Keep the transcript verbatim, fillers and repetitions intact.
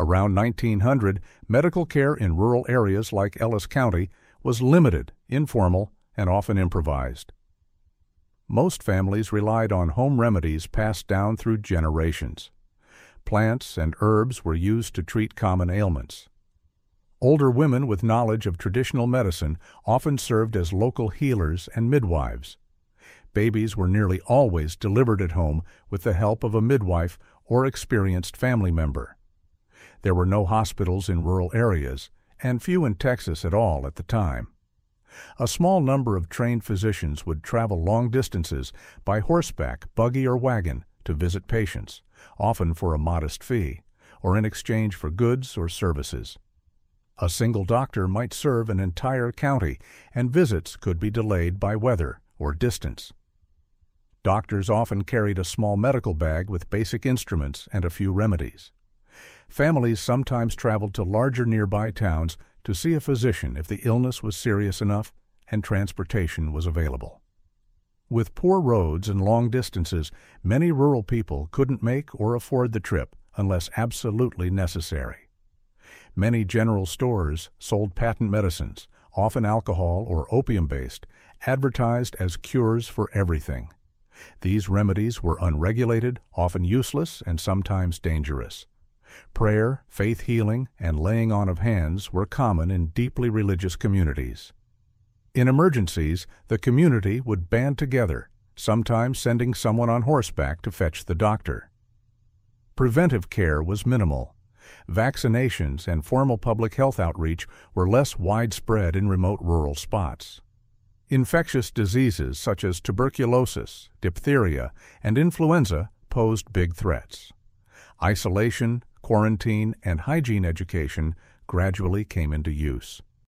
Around nineteen hundred, medical care in rural areas like Ellis County was limited, informal, and often improvised. Most families relied on home remedies passed down through generations. Plants and herbs were used to treat common ailments. Older women with knowledge of traditional medicine often served as local healers and midwives. Babies were nearly always delivered at home with the help of a midwife or experienced family member. There were no hospitals in rural areas, and few in Texas at all at the time. A small number of trained physicians would travel long distances by horseback, buggy, or wagon to visit patients, often for a modest fee, or in exchange for goods or services. A single doctor might serve an entire county, and visits could be delayed by weather or distance. Doctors often carried a small medical bag with basic instruments and a few remedies. Families sometimes traveled to larger nearby towns to see a physician if the illness was serious enough and transportation was available. With poor roads and long distances, many rural people couldn't make or afford the trip unless absolutely necessary. Many general stores sold patent medicines, often alcohol or opium-based, advertised as cures for everything. These remedies were unregulated, often useless, and sometimes dangerous. Prayer, faith healing, and laying on of hands were common in deeply religious communities. In emergencies, the community would band together, sometimes sending someone on horseback to fetch the doctor. Preventive care was minimal. Vaccinations and formal public health outreach were less widespread in remote rural spots. Infectious diseases such as tuberculosis, diphtheria, and influenza posed big threats. Isolation, quarantine, and hygiene education gradually came into use.